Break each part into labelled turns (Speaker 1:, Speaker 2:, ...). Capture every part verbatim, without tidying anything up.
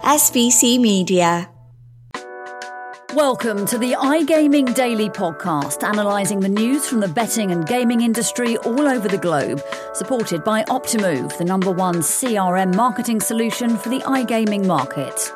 Speaker 1: S B C Media.
Speaker 2: Welcome to the iGaming Daily Podcast, analysing the news from the betting and gaming industry all over the globe, supported by Optimove, the number one C R M marketing solution for the iGaming market.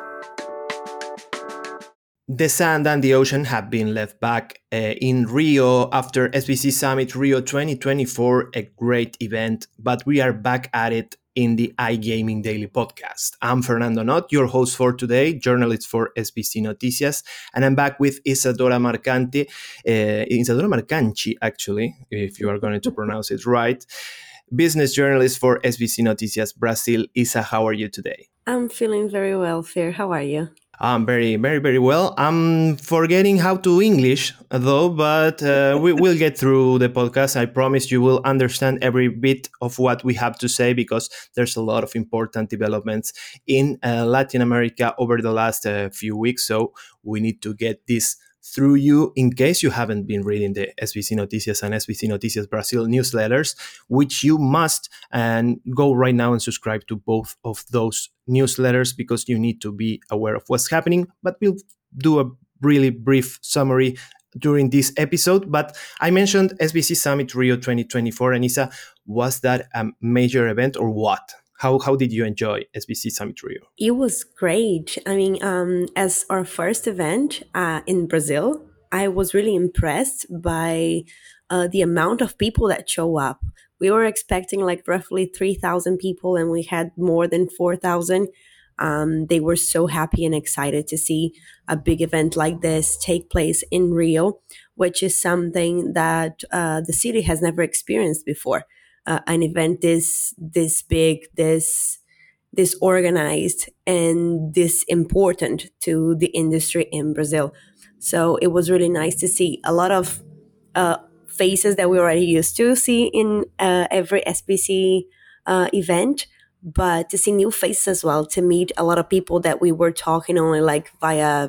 Speaker 3: The sand and the ocean have been left back uh, in Rio after S B C Summit Rio twenty twenty-four, a great event, but we are back at it in the iGaming Daily Podcast. I'm Fernando Not, your host for today, journalist for S B C Noticias, and I'm back with Isadora Marcanti, uh, Isadora Marcanchi, actually, if you are going to pronounce it right, business journalist for S B C Noticias Brazil. Isa, how are you today?
Speaker 4: I'm feeling very well, Fer. How are you?
Speaker 3: I'm very, very, very well. I'm forgetting how to English, though, but uh, we will get through the podcast. I promise you will understand every bit of what we have to say because there's a lot of important developments in uh, Latin America over the last uh, few weeks. So we need to get this through you in case you haven't been reading the S B C Noticias and S B C Noticias Brazil newsletters, which you must, and go right now and subscribe to both of those newsletters because you need to be aware of what's happening. But we'll do a really brief summary during this episode. But I mentioned S B C Summit Rio twenty twenty-four. Anissa, was that a major event or what? How how did you enjoy S B C Summit Rio?
Speaker 4: It was great. I mean, um, as our first event uh, in Brazil, I was really impressed by uh, the amount of people that show up. We were expecting like roughly three thousand people and we had more than four thousand. Um, they were so happy and excited to see a big event like this take place in Rio, which is something that uh, the city has never experienced before. Uh, an event this this big, this this organized, and this important to the industry in Brazil. So it was really nice to see a lot of uh, faces that we already used to see in uh, every S B C uh, event, but to see new faces as well, to meet a lot of people that we were talking only like via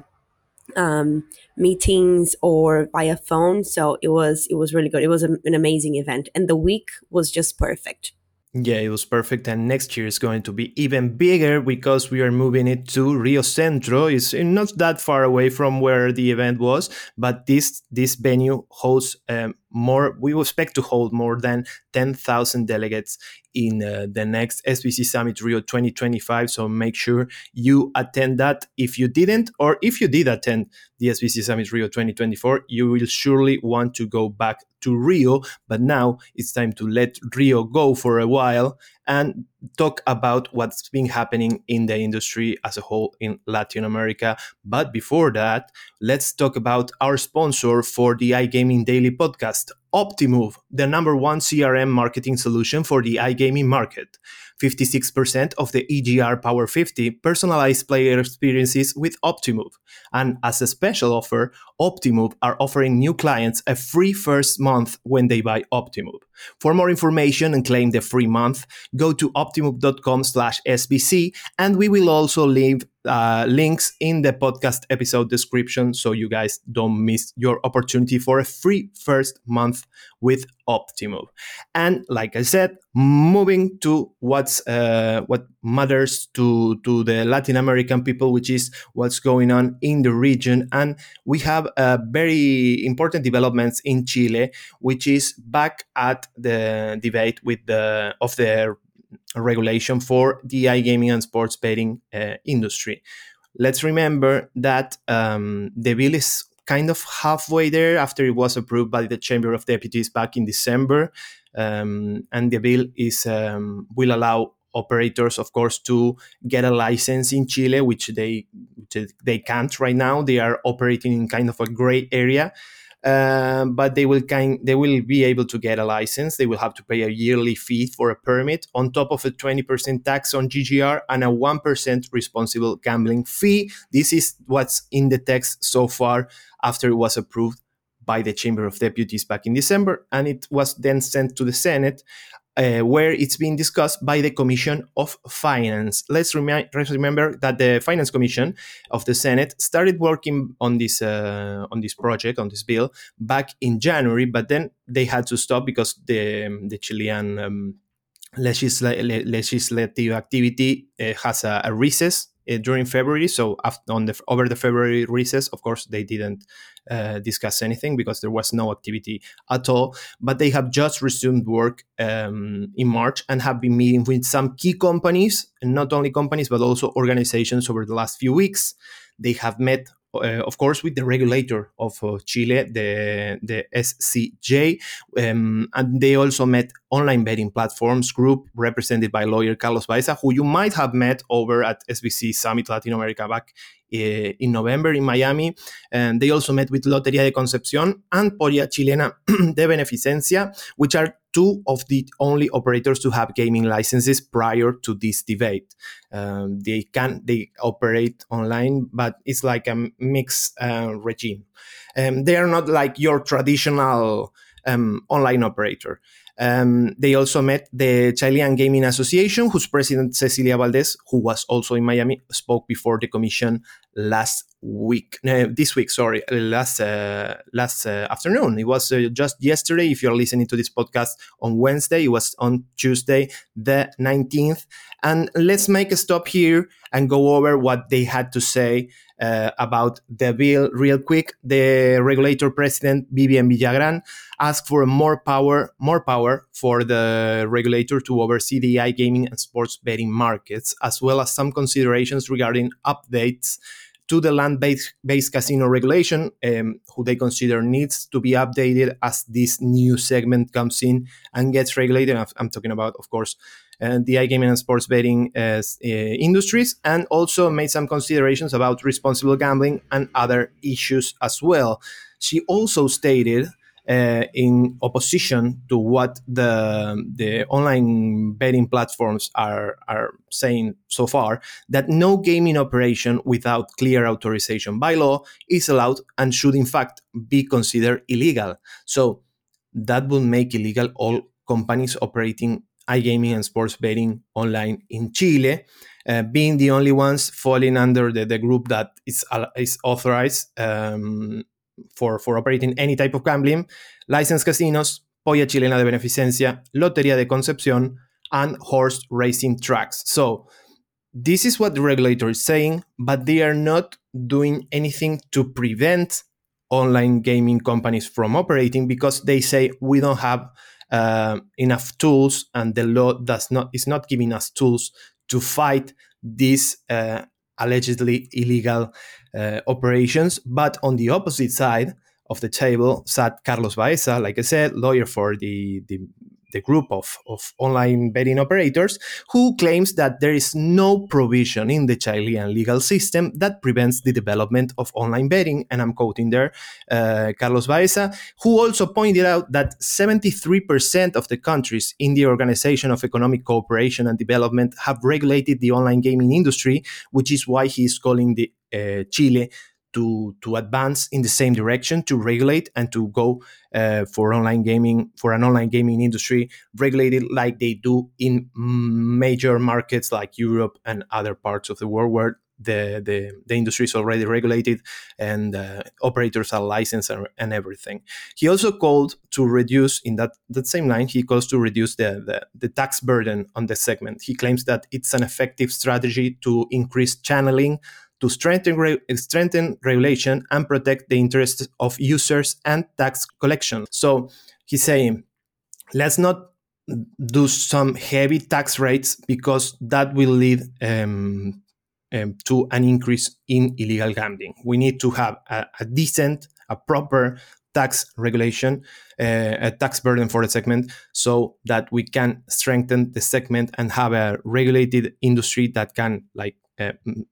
Speaker 4: um, meetings or via phone. So it was it was really good. It was a, an amazing event, and the week was just perfect.
Speaker 3: Yeah, it was perfect. And next year is going to be even bigger because we are moving it to Rio Centro. It's not that far away from where the event was, but this this venue hosts um, more. We expect to hold more than ten thousand delegates in uh, the next S B C Summit Rio twenty twenty-five. So make sure you attend that. If you didn't, or if you did attend the S B C Summit Rio twenty twenty-four, you will surely want to go back to Rio. But now it's time to let Rio go for a while and talk about what's been happening in the industry as a whole in Latin America. But before that, let's talk about our sponsor for the iGaming Daily Podcast, Optimove, the number one C R M marketing solution for the iGaming market. fifty-six percent of the E G R Power fifty personalized player experiences with Optimove. And as a special offer, Optimove are offering new clients a free first month when they buy Optimove. For more information and claim the free month, go to optimove.com slash SBC, and we will also leave uh, links in the podcast episode description so you guys don't miss your opportunity for a free first month with Optimove. And like I said, moving to what's uh, what matters to, to the Latin American people, which is what's going on in the region. And we have uh, very important developments in Chile, which is back at the debate with the of the regulation for the iGaming and sports betting uh, industry. Let's remember that um, the bill is kind of halfway there after it was approved by the Chamber of Deputies back in December. Um, and the bill is um, will allow operators, of course, to get a license in Chile, which they which they can't right now. They are operating in kind of a gray area. Um, but they will kind they will be able to get a license. They will have to pay a yearly fee for a permit on top of a twenty percent tax on G G R and a one percent responsible gambling fee. This is what's in the text so far after it was approved by the Chamber of Deputies back in December, and it was then sent to the Senate, uh, where it's being discussed by the Commission of Finance. Let's, remi- let's remember that the Finance Commission of the Senate started working on this uh, on this project, on this bill, back in January, but then they had to stop because the the Chilean um, legisla- legislative activity uh, has a, a recess uh, during February. So after, on the over the February recess, of course, they didn't uh, discuss anything because there was no activity at all. But they have just resumed work um, in March and have been meeting with some key companies, and not only companies, but also organizations over the last few weeks. They have met, Uh, of course, with the regulator of uh, Chile, the, the S C J, um, and they also met online betting platforms group represented by lawyer Carlos Baeza, who you might have met over at S B C Summit Latin America back uh, in November in Miami. And they also met with Lotería de Concepción and Polla Chilena de Beneficencia, which are two of the only operators to have gaming licenses prior to this debate. Um, they can they operate online, but it's like a mixed uh, regime. Um, they are not like your traditional um, online operator. Um, they also met the Chilean Gaming Association, whose president, Cecilia Valdez, who was also in Miami, spoke before the commission last week, no, this week, sorry, last uh, last uh, afternoon. It was uh, just yesterday. If you're listening to this podcast on Wednesday, it was on Tuesday, the nineteenth. And let's make a stop here and go over what they had to say uh, about the bill real quick. The regulator president, Vivian Villagran, asked for more power, more power for the regulator to oversee the iGaming and sports betting markets, as well as some considerations regarding updates to the land-based based casino regulation, um, who they consider needs to be updated as this new segment comes in and gets regulated. I'm talking about, of course, uh, the iGaming and sports betting uh, uh, industries, and also made some considerations about responsible gambling and other issues as well. She also stated, Uh, in opposition to what the the online betting platforms are are saying so far, that no gaming operation without clear authorization by law is allowed and should in fact be considered illegal. So that will make illegal all companies operating iGaming and sports betting online in Chile, uh, being the only ones falling under the, the group that is, uh, is authorized um, For, for operating any type of gambling: licensed casinos, Polla Chilena de Beneficencia, Lotería de Concepción, and horse racing tracks. So this is what the regulator is saying, but they are not doing anything to prevent online gaming companies from operating, because they say we don't have uh, enough tools, and the law does not is not giving us tools to fight these uh, allegedly illegal uh, operations. But on the opposite side of the table sat Carlos Baeza, like I said, lawyer for the, the, the group of, of online betting operators, who claims that there is no provision in the Chilean legal system that prevents the development of online betting. And I'm quoting there uh, Carlos Baeza, who also pointed out that seventy-three percent of the countries in the Organization of Economic Cooperation and Development have regulated the online gaming industry, which is why he is calling the uh, Chile to to advance in the same direction, to regulate and to go uh, for online gaming, for an online gaming industry regulated like they do in major markets like Europe and other parts of the world, where the the, the industry is already regulated and uh, operators are licensed and, and everything. He also called to reduce, in that, that same line, he calls to reduce the, the, the tax burden on the segment. He claims that it's an effective strategy to increase channeling, to strengthen re- strengthen regulation and protect the interests of users and tax collection. So he's saying, let's not do some heavy tax rates, because that will lead um, um, to an increase in illegal gambling. We need to have a, a decent, a proper tax regulation, uh, a tax burden for the segment, so that we can strengthen the segment and have a regulated industry that can like uh,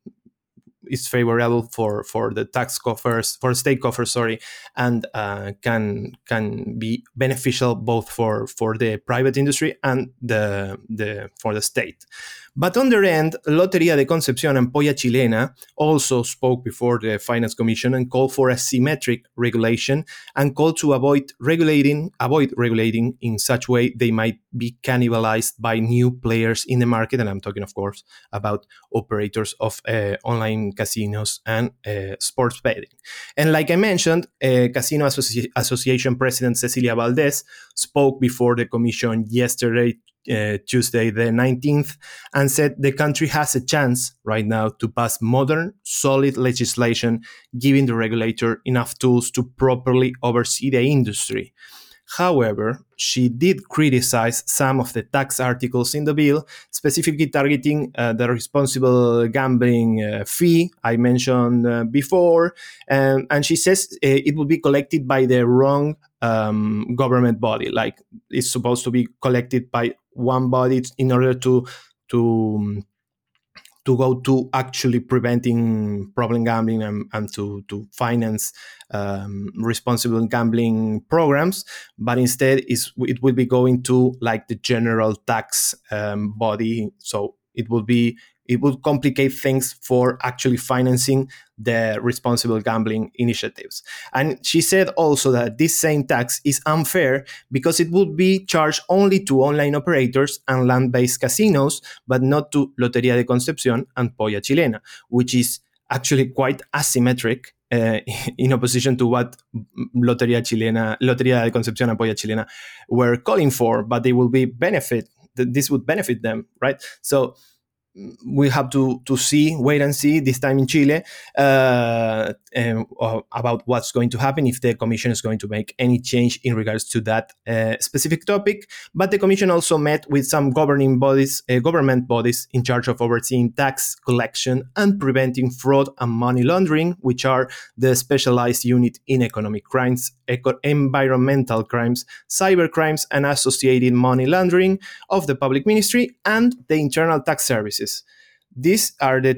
Speaker 3: is favorable for, for the tax coffers, for state coffers, sorry, and uh, can can be beneficial both for, for the private industry and the the for the state. But on their end, Lotería de Concepción and Polla Chilena also spoke before the Finance Commission and called for a symmetric regulation, and called to avoid regulating, avoid regulating in such way they might be cannibalized by new players in the market. And I'm talking, of course, about operators of uh, online casinos and uh, sports betting. And like I mentioned, uh, Casino Associ- Association President Cecilia Valdez spoke before the Commission yesterday uh, Tuesday the nineteenth, and said the country has a chance right now to pass modern, solid legislation, giving the regulator enough tools to properly oversee the industry. However, she did criticize some of the tax articles in the bill, specifically targeting uh, the responsible gambling uh, fee I mentioned uh, before. Um, and she says uh, it will be collected by the wrong um, government body, like it's supposed to be collected by one body in order to to to go to actually preventing problem gambling and, and to, to finance um, responsible gambling programs, but instead is it will be going to like the general tax um, body. So it will be it will complicate things for actually financing the responsible gambling initiatives. And she said also that this same tax is unfair because it would be charged only to online operators and land-based casinos, but not to Lotería de Concepción and Polla Chilena, which is actually quite asymmetric uh, in opposition to what Lotería Chilena, Lotería de Concepción and Polla Chilena were calling for, but they will be benefit, this would benefit them, right? So we have to, to see, wait and see this time in Chile uh, um, about what's going to happen, if the Commission is going to make any change in regards to that uh, specific topic. But the Commission also met with some governing bodies, uh, government bodies in charge of overseeing tax collection and preventing fraud and money laundering, which are the specialized unit in economic crimes, eco- environmental crimes, cyber crimes, and associated money laundering of the Public Ministry and the Internal Tax Services. These are the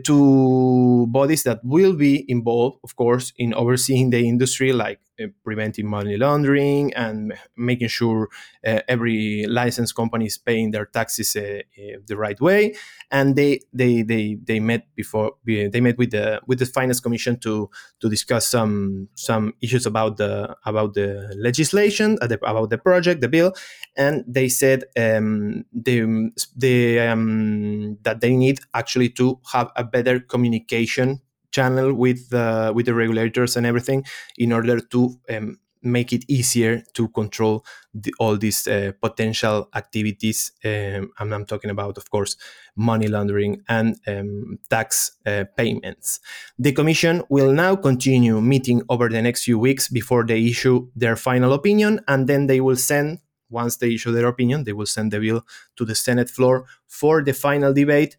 Speaker 3: two bodies that will be involved, of course, in overseeing the industry, like uh, preventing money laundering and making sure uh, every licensed company is paying their taxes uh, uh, the right way. And they they they they met before they met with the with the Finance Commission to to discuss some some issues about the about the legislation, about the project, the bill, and they said um, they they um, that they need actually to have a better communication channel with uh, with the regulators and everything in order to um, make it easier to control the, all these uh, potential activities. Um, and I'm talking about, of course, money laundering and um, tax uh, payments. The Commission will now continue meeting over the next few weeks before they issue their final opinion, and then they will send, once they issue their opinion, they will send the bill to the Senate floor for the final debate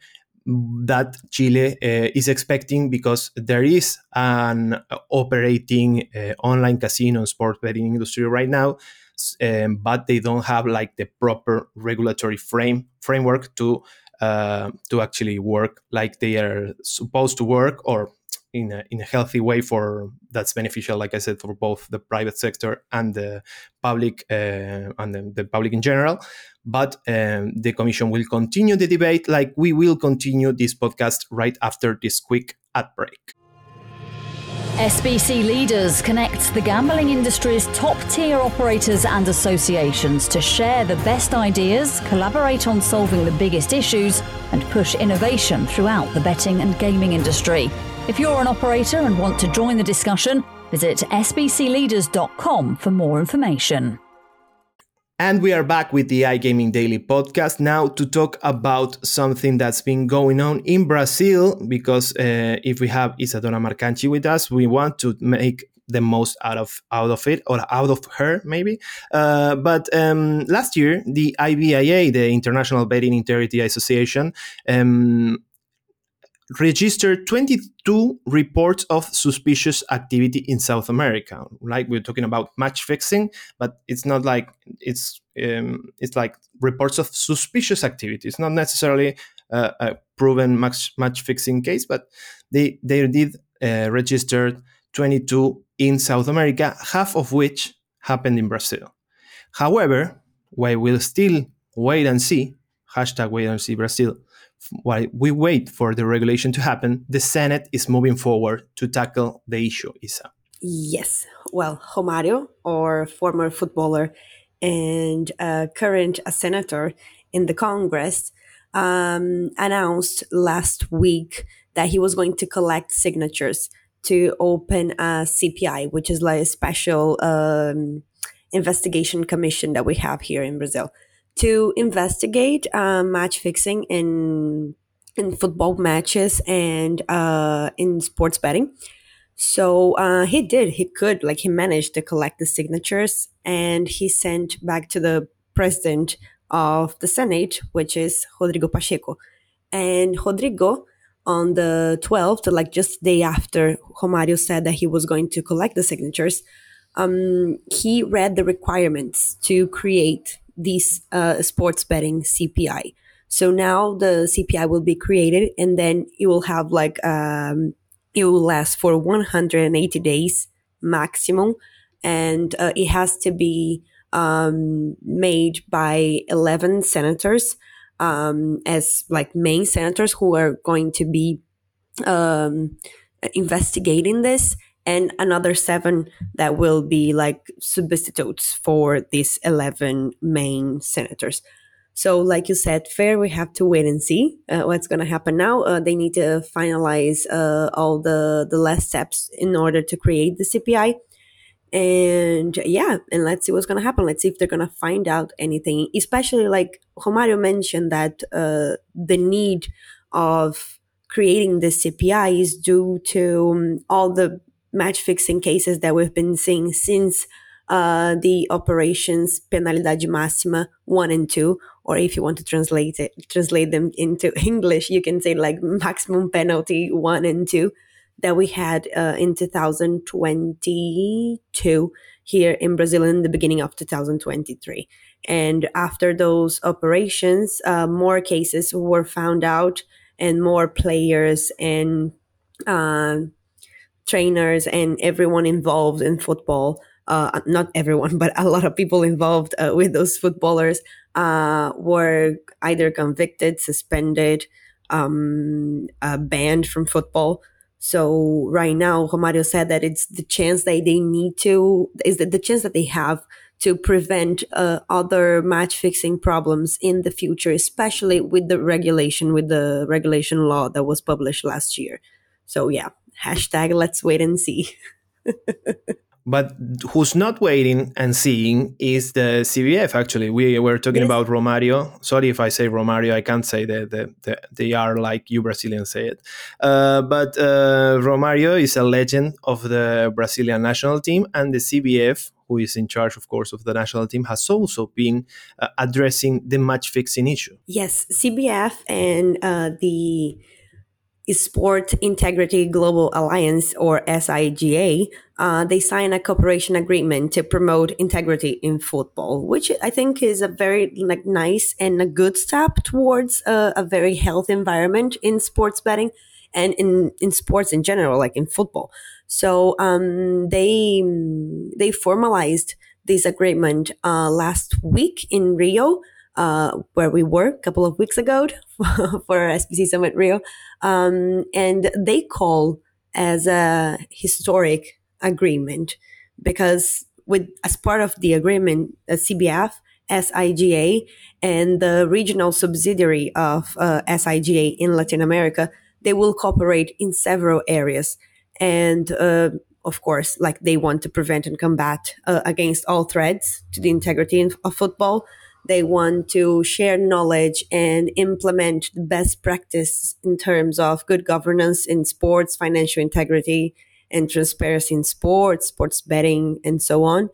Speaker 3: that Chile uh, is expecting, because there is an operating uh, online casino and sports betting industry right now, um, but they don't have like the proper regulatory frame framework to uh, to actually work like they are supposed to work, or in a, in a healthy way for that's beneficial, like I said, for both the private sector and the public uh, and the, the public in general. But um, the Commission will continue the debate, like we will continue this podcast right after this quick ad break.
Speaker 2: S B C Leaders connects the gambling industry's top-tier operators and associations to share the best ideas, collaborate on solving the biggest issues, and push innovation throughout the betting and gaming industry. If you're an operator and want to join the discussion, visit s b c leaders dot com for more information.
Speaker 3: And we are back with the iGaming Daily podcast now to talk about something that's been going on in Brazil, because uh, if we have Isadora Marcanchi with us, we want to make the most out of out of it, or out of her, maybe. Uh, but um, last year, the I B I A, the International Betting Integrity Association, um, registered twenty-two reports of suspicious activity in South America. Like we're talking about match fixing, but it's not like it's um, it's like reports of suspicious activity. It's not necessarily uh, a proven match match fixing case, but they they did uh, register twenty-two in South America, half of which happened in Brazil. However, while we'll still wait and see, hashtag wait and see Brazil, while we wait for the regulation to happen, the Senate is moving forward to tackle the issue, Isa.
Speaker 4: Yes. Well, Romário, or former footballer and uh, current a senator in the Congress, um, announced last week that he was going to collect signatures to open a C P I, which is like a special um, investigation commission that we have here in Brazil, to investigate uh, match fixing in in football matches and uh, in sports betting. So uh, he did. He could, like, he managed to collect the signatures, and he sent back to the president of the Senate, which is Rodrigo Pacheco. And Rodrigo, on the twelfth, like just the day after Romario said that he was going to collect the signatures, um, he read the requirements to create this uh, sports betting C P I. So now the C P I will be created, and then it will have like um, it will last for one hundred eighty days maximum, and uh, it has to be um, made by eleven senators um, as like main senators who are going to be um, investigating this, and another seven that will be like substitutes for these eleven main senators. So, like you said, fair, we have to wait and see uh, what's going to happen now. Uh, they need to finalize uh, all the, the last steps in order to create the C P I. And yeah, and let's see what's going to happen. Let's see if they're going to find out anything, especially like Romario mentioned that uh, the need of creating the C P I is due to um, all the match fixing cases that we've been seeing since uh, the operations Penalidade Máxima one and two, or if you want to translate it, translate them into English, you can say like maximum penalty one and two that we had uh, in two thousand twenty-two here in Brazil in the beginning of two thousand twenty-three. And after those operations, uh, more cases were found out, and more players and uh, trainers and everyone involved in football, uh, not everyone, but a lot of people involved uh, with those footballers uh, were either convicted, suspended, um, uh, banned from football. So right now, Romario said that it's the chance that they need to, is that the chance that they have to prevent uh, other match fixing problems in the future, especially with the regulation, with the regulation law that was published last year. So yeah, hashtag let's wait and see.
Speaker 3: But who's not waiting and seeing is the C B F, actually. We were talking yes. about Romario. Sorry if I say Romario. I can't say the, the, the, they are like you Brazilians say it. Uh, but uh, Romario is a legend of the Brazilian national team, and the C B F, who is in charge, of course, of the national team, has also been uh, addressing the match-fixing issue.
Speaker 4: Yes, C B F and uh, the Sport Integrity Global Alliance, or S I G A, uh, they signed a cooperation agreement to promote integrity in football, which I think is a very like nice and a good step towards a, a very healthy environment in sports betting and in, in sports in general, like in football. So um, they they formalized this agreement uh, last week in Rio, Uh, where we were a couple of weeks ago for our S B C Summit Rio. Um, and they call as a historic agreement because with as part of the agreement, uh, C B F, S I G A, and the regional subsidiary of uh, S I G A in Latin America, they will cooperate in several areas. And uh, of course, like they want to prevent and combat uh, against all threats to the integrity of football. They want to share knowledge and implement the best practice in terms of good governance in sports, financial integrity, and transparency in sports, sports betting, and so on.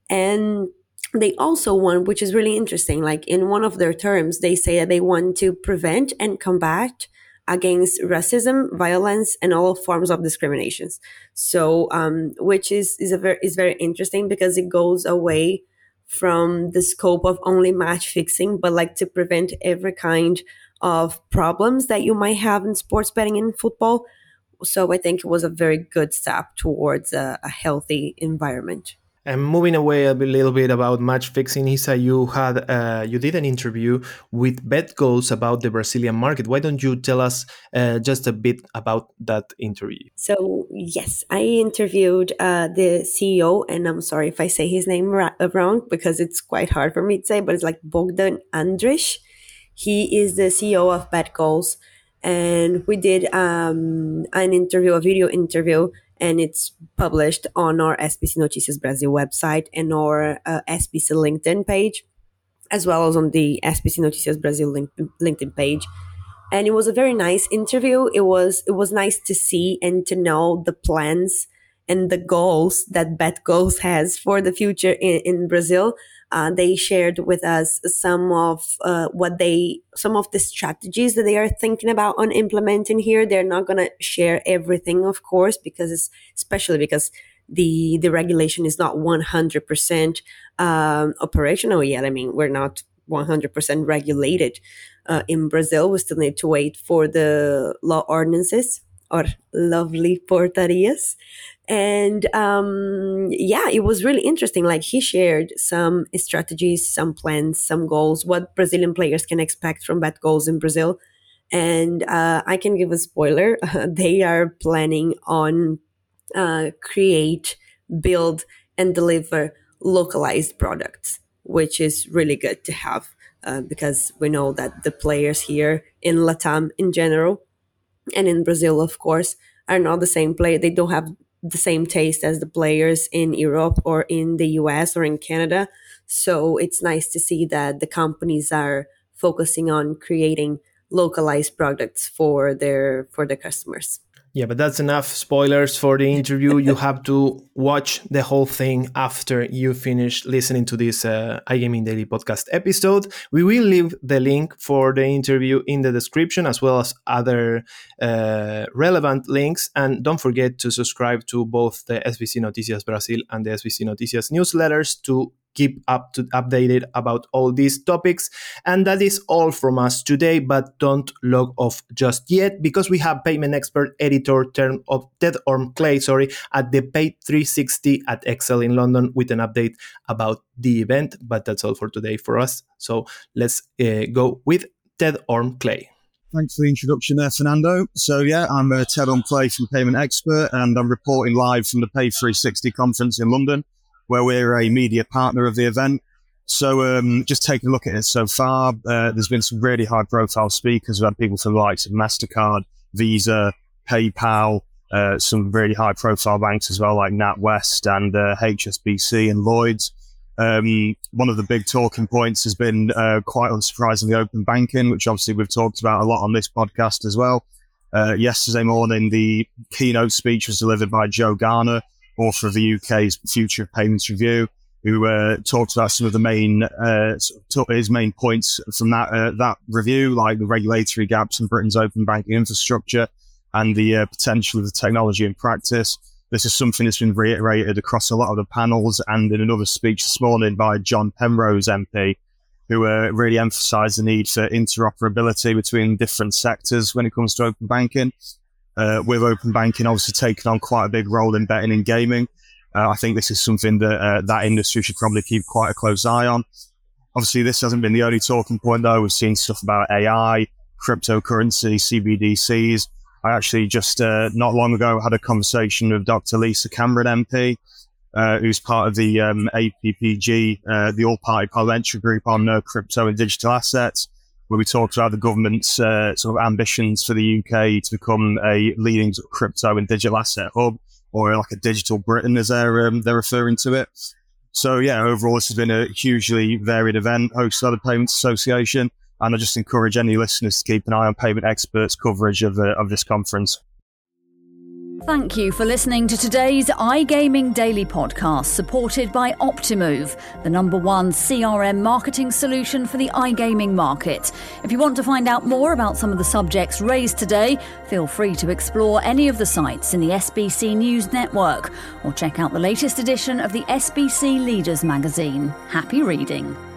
Speaker 4: And they also want, which is really interesting, like in one of their terms, they say that they want to prevent and combat against racism, violence, and all forms of discriminations. So, um, which is is a very is very interesting because it goes away from the scope of only match fixing, but like to prevent every kind of problems that you might have in sports betting and football. So I think it was a very good step towards a, a healthy environment.
Speaker 3: And moving away a little bit about match fixing, Isa, you had uh, you did an interview with BetGoals about the Brazilian market. Why don't you tell us uh, just a bit about that interview?
Speaker 4: So yes, I interviewed uh, the C E O, and I'm sorry if I say his name ra- wrong because it's quite hard for me to say, but it's like Bogdan Andrić. He is the C E O of BetGoals, and we did um, an interview, a video interview. And it's published on our S B C Notícias Brasil website and our uh, S B C LinkedIn page. as well as on the S B C Noticias Brazil link, LinkedIn page. And it was a very nice interview. It was it was nice to see and to know the plans and the goals that BetGoals has for the future in, in Brazil. Uh, they shared with us some of uh, what they, some of the strategies that they are thinking about on implementing here. They're not going to share everything, of course, because it's, especially because the the regulation is not one hundred percent um, operational yet. I mean, we're not one hundred percent regulated uh, in Brazil. We still need to wait for the law ordinances or lovely portarias. And um, yeah, it was really interesting. Like, he shared some strategies, some plans, some goals, what Brazilian players can expect from BetGoals in Brazil. And uh, I can give a spoiler. They are planning on uh, create, build, and deliver localized products, which is really good to have uh, because we know that the players here in LATAM in general and in Brazil, of course, are not the same player. They don't have the same taste as the players in Europe or in the U S or in Canada. So it's nice to see that the companies are focusing on creating localized products for their for their customers.
Speaker 3: Yeah, but that's enough spoilers for the interview. You have to watch the whole thing after you finish listening to this uh, iGaming Daily podcast episode. We will leave the link for the interview in the description, as well as other uh, relevant links. And don't forget to subscribe to both the S B C Noticias Brazil and the S B C Noticias newsletters to keep up to updated about all these topics. And that is all from us today, but don't log off just yet, because we have payment expert editor term of Ted Orme-Clay, sorry, at the Pay three sixty at Excel in London with an update about the event. But that's all for today for us. So let's uh, go with Ted Orme-Clay.
Speaker 5: Thanks for the introduction there, Fernando. So yeah, I'm uh, Ted Orme-Clay from Payment Expert, and I'm reporting live from the Pay three sixty conference in London, where we're a media partner of the event. So um, just taking a look at it so far, uh, there's been some really high-profile speakers. We've had people from the likes of MasterCard, Visa, PayPal, uh, some really high-profile banks as well, like NatWest and uh, H S B C and Lloyds. Um, one of the big talking points has been, uh, quite unsurprisingly, open banking, which obviously we've talked about a lot on this podcast as well. Uh, yesterday morning, the keynote speech was delivered by Joe Garner, author of the U K's Future of Payments Review, who uh, talked about some of the main uh, his main points from that uh, that review, like the regulatory gaps in Britain's open banking infrastructure and the uh, potential of the technology in practice. This is something that's been reiterated across a lot of the panels, and in another speech this morning by John Penrose M P, who uh, really emphasised the need for interoperability between different sectors when it comes to open banking. Uh, with open banking obviously taking on quite a big role in betting and gaming, uh, I think this is something that uh, that industry should probably keep quite a close eye on. Obviously, this hasn't been the only talking point, though. We've seen stuff about A I, cryptocurrency, C B D Cs. I actually just uh, not long ago had a conversation with Doctor Lisa Cameron M P, uh, who's part of the um, A P P G, uh, the All-Party Parliamentary Group on uh, crypto and digital assets, where we talked about the government's uh, sort of ambitions for the U K to become a leading crypto and digital asset hub, or like a digital Britain, as they're um, they're referring to it. So yeah, overall, this has been a hugely varied event hosted by the Payments Association, and I just encourage any listeners to keep an eye on Payment Expert's coverage of uh, of this conference.
Speaker 2: Thank you for listening to today's iGaming Daily podcast, supported by Optimove, the number one C R M marketing solution for the iGaming market. If you want to find out more about some of the subjects raised today, feel free to explore any of the sites in the S B C News Network, or check out the latest edition of the S B C Leaders magazine. Happy reading.